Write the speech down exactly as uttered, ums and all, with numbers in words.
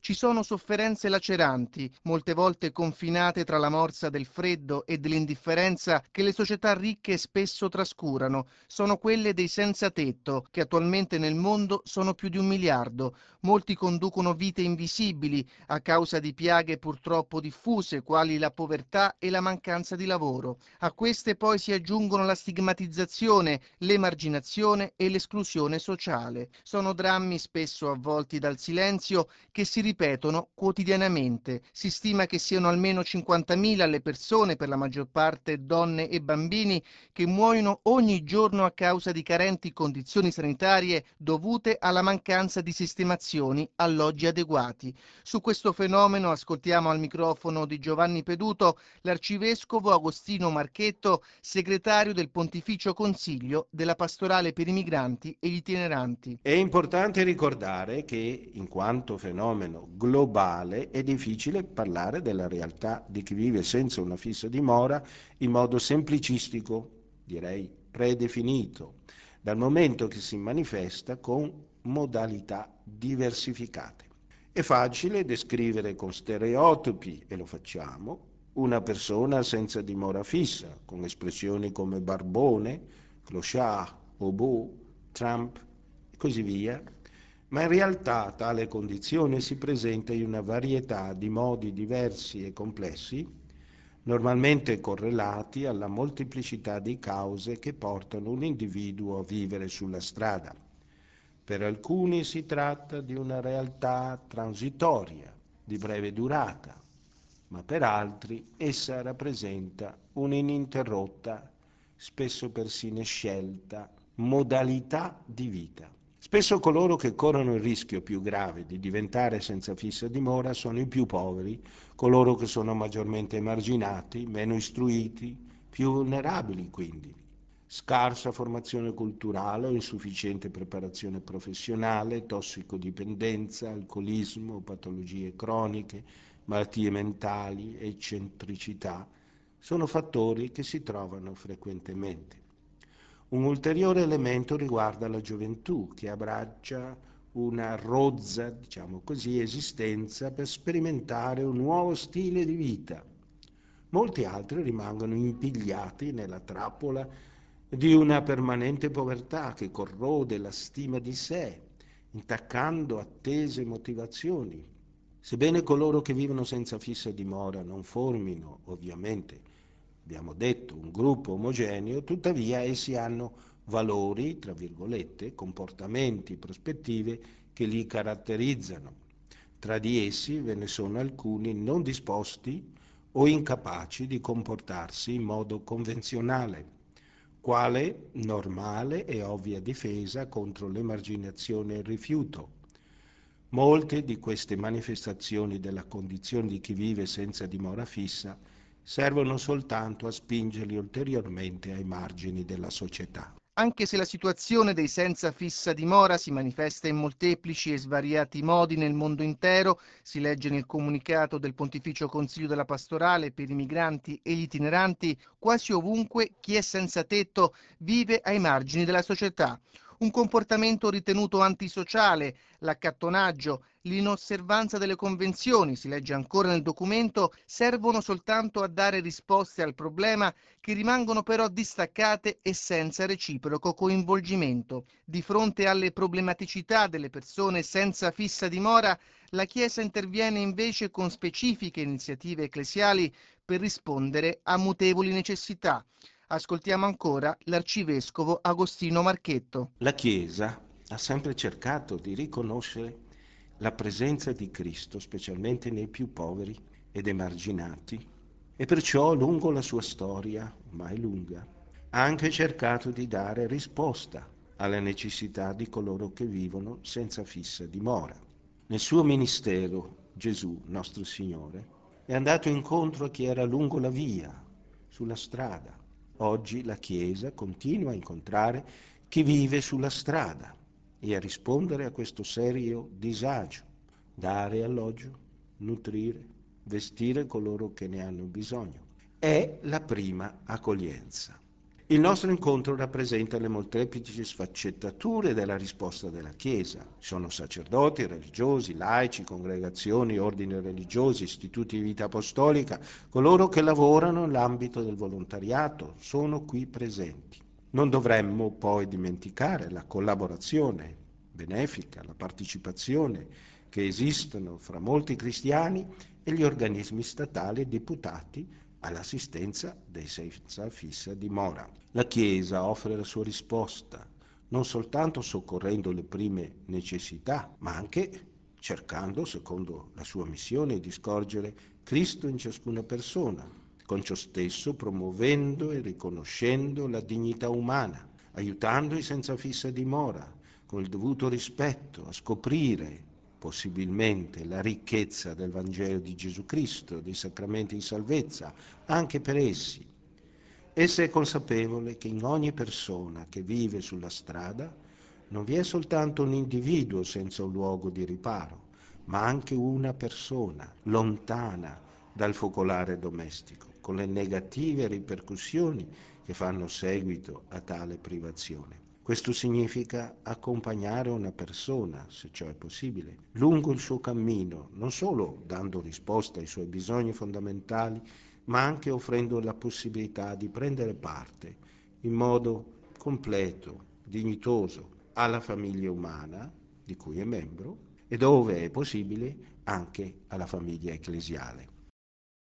Ci sono sofferenze laceranti, molte volte confinate tra la morsa del freddo e dell'indifferenza che le società ricche spesso trascurano. Sono quelle dei senza tetto, che attualmente nel mondo sono più di un miliardo. Molti conducono vite invisibili a causa di piaghe purtroppo diffuse, quali la povertà e la mancanza di lavoro. A queste poi si aggiungono la stigmatizzazione, l'emarginazione e l'esclusione sociale. Sono drammi spesso avvolti dal silenzio che si ripetono quotidianamente. Si stima che siano almeno cinquantamila le persone, per la maggior parte donne e bambini, che muoiono ogni giorno a causa di carenti condizioni sanitarie dovute alla mancanza di sistemazioni, alloggi adeguati. Su questo fenomeno ascoltiamo al microfono di Giovanni Peduto l'arcivescovo Agostino Marchetto, segretario del Pontificio Consiglio della Pastorale per i Migranti e gli Itineranti. È importante ricordare che, in quanto fenomeno globale, è difficile parlare della realtà di chi vive senza una fissa dimora in modo semplicistico, direi predefinito, dal momento che si manifesta con modalità diversificate. È facile descrivere con stereotipi, e lo facciamo, una persona senza dimora fissa, con espressioni come barbone, clochard, obo, Trump e così via, ma in realtà tale condizione si presenta in una varietà di modi diversi e complessi, normalmente correlati alla molteplicità di cause che portano un individuo a vivere sulla strada. Per alcuni si tratta di una realtà transitoria, di breve durata, ma per altri essa rappresenta un'ininterrotta, spesso persino scelta, modalità di vita. Spesso coloro che corrono il rischio più grave di diventare senza fissa dimora sono i più poveri, coloro che sono maggiormente emarginati, meno istruiti, più vulnerabili quindi. Scarsa formazione culturale o insufficiente preparazione professionale, tossicodipendenza, alcolismo, patologie croniche, malattie mentali, eccentricità, sono fattori che si trovano frequentemente. Un ulteriore elemento riguarda la gioventù, che abbraccia una rozza, diciamo così, esistenza per sperimentare un nuovo stile di vita. Molti altri rimangono impigliati nella trappola di una permanente povertà che corrode la stima di sé, intaccando attese motivazioni. Sebbene coloro che vivono senza fissa dimora non formino, ovviamente, abbiamo detto, un gruppo omogeneo, tuttavia essi hanno valori, tra virgolette, comportamenti, prospettive che li caratterizzano. Tra di essi ve ne sono alcuni non disposti o incapaci di comportarsi in modo convenzionale, quale normale e ovvia difesa contro l'emarginazione e il rifiuto. Molte di queste manifestazioni della condizione di chi vive senza dimora fissa servono soltanto a spingerli ulteriormente ai margini della società. Anche se la situazione dei senza fissa dimora si manifesta in molteplici e svariati modi nel mondo intero, si legge nel comunicato del Pontificio Consiglio della Pastorale per i Migranti e gli Itineranti, quasi ovunque chi è senza tetto vive ai margini della società. Un comportamento ritenuto antisociale, l'accattonaggio, l'inosservanza delle convenzioni, si legge ancora nel documento, servono soltanto a dare risposte al problema, che rimangono però distaccate e senza reciproco coinvolgimento. Di fronte alle problematicità delle persone senza fissa dimora, la Chiesa interviene invece con specifiche iniziative ecclesiali per rispondere a mutevoli necessità. Ascoltiamo ancora l'arcivescovo Agostino Marchetto. La Chiesa ha sempre cercato di riconoscere la presenza di Cristo, specialmente nei più poveri ed emarginati, e perciò lungo la sua storia, ormai lunga, ha anche cercato di dare risposta alle necessità di coloro che vivono senza fissa dimora. Nel suo ministero, Gesù, nostro Signore, è andato incontro a chi era lungo la via, sulla strada. Oggi la Chiesa continua a incontrare chi vive sulla strada e a rispondere a questo serio disagio, dare alloggio, nutrire, vestire coloro che ne hanno bisogno. È la prima accoglienza. Il nostro incontro rappresenta le molteplici sfaccettature della risposta della Chiesa. Ci sono sacerdoti, religiosi, laici, congregazioni, ordini religiosi, istituti di vita apostolica, coloro che lavorano nell'ambito del volontariato, sono qui presenti. Non dovremmo poi dimenticare la collaborazione benefica, la partecipazione che esistono fra molti cristiani e gli organismi statali deputati all'assistenza dei senza fissa dimora. La Chiesa offre la sua risposta, non soltanto soccorrendo le prime necessità, ma anche cercando, secondo la sua missione, di scorgere Cristo in ciascuna persona, con ciò stesso promuovendo e riconoscendo la dignità umana, aiutando i senza fissa dimora, con il dovuto rispetto, a scoprire possibilmente la ricchezza del Vangelo di Gesù Cristo, dei sacramenti di salvezza, anche per essi. Essa è consapevole che in ogni persona che vive sulla strada non vi è soltanto un individuo senza un luogo di riparo, ma anche una persona lontana dal focolare domestico, con le negative ripercussioni che fanno seguito a tale privazione. Questo significa accompagnare una persona, se ciò è possibile, lungo il suo cammino, non solo dando risposta ai suoi bisogni fondamentali, ma anche offrendo la possibilità di prendere parte in modo completo, dignitoso, alla famiglia umana di cui è membro e dove è possibile anche alla famiglia ecclesiale.